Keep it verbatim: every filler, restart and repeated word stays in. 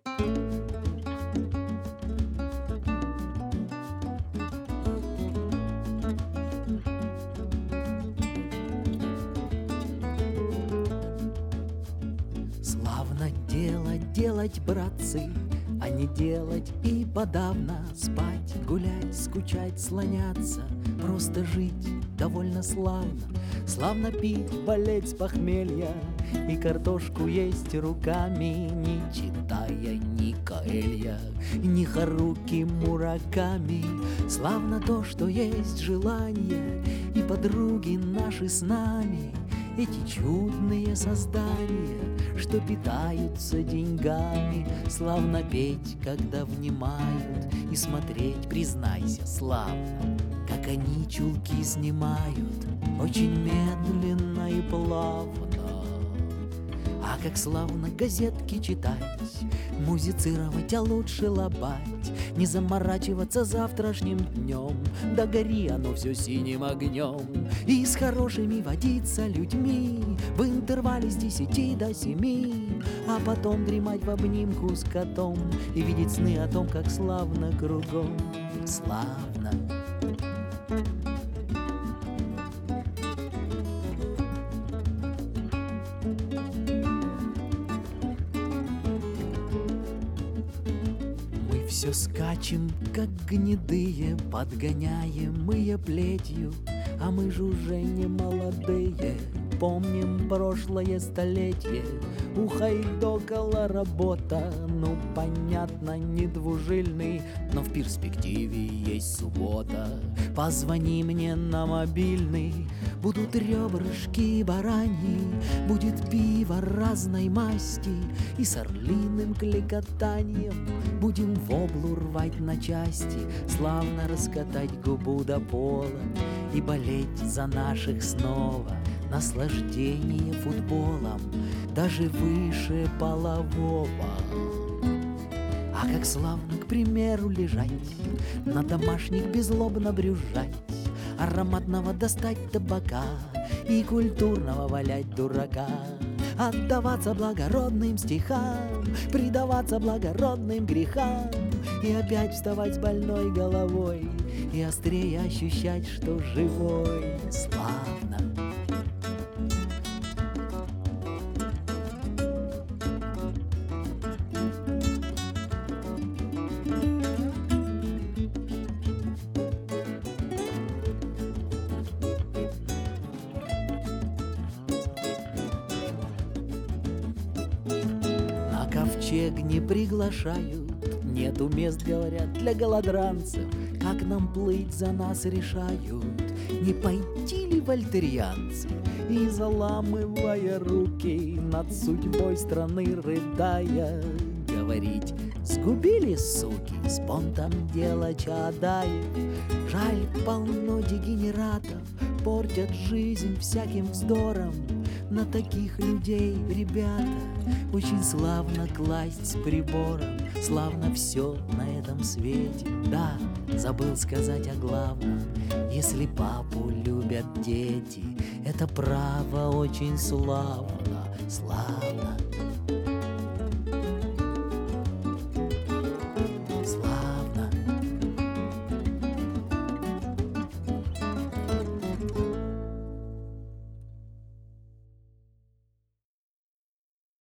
Славно делать, делать, братцы, а не делать и подавно. Спать, гулять, скучать, слоняться, просто жить довольно славно. Славно пить, болеть с похмелья и картошку есть руками, не читая ни Коэлья, ни Харуки Мураками. Славно то, что есть желание, и подруги наши с нами, эти чудные создания, что питаются деньгами. Славно петь, когда внимают, и смотреть, признайся, славно, как они чулки снимают, очень медленно и плавно. А как славно газетки читать, музицировать, а лучше лобать, не заморачиваться завтрашним днем, да гори оно все синим огнем. И с хорошими водиться людьми в интервале с десяти до семи, а потом дремать в обнимку с котом и видеть сны о том, как славно кругом. Славно. Все скачем, как гнедые, подгоняемые плетью, а мы же уже не молодые, помним прошлое столетие. У Хайдокола работа, ну понятно, не двужильный, но в перспективе есть суббота. Позвони мне на мобильный, будут ребрышки бараньи, будет пиво разной масти, и с орлиным кликотаньем будем воблу рвать на части, славно раскатать губу до пола и болеть за наших снова. Наслаждение футболом даже выше полового. А как славно, к примеру, лежать, на домашних беззлобно брюзжать, ароматного достать табака и культурного валять дурака. Отдаваться благородным стихам, предаваться благородным грехам, и опять вставать с больной головой и острее ощущать, что живой. Славно. Ковчег не приглашают, нету мест, говорят, для голодранцев. Как нам плыть, за нас решают, не пойти ли вольтерианцы? И заламывая руки над судьбой страны, рыдая, говорить: сгубили, суки, с понтом дело Чаадаев. Жаль, полно дегенератов портят жизнь всяким вздором. На таких людей, ребята, очень славно класть с прибором. Славно все на этом свете. Да, забыл сказать о главном. Если папу любят дети, это право очень славно, славно.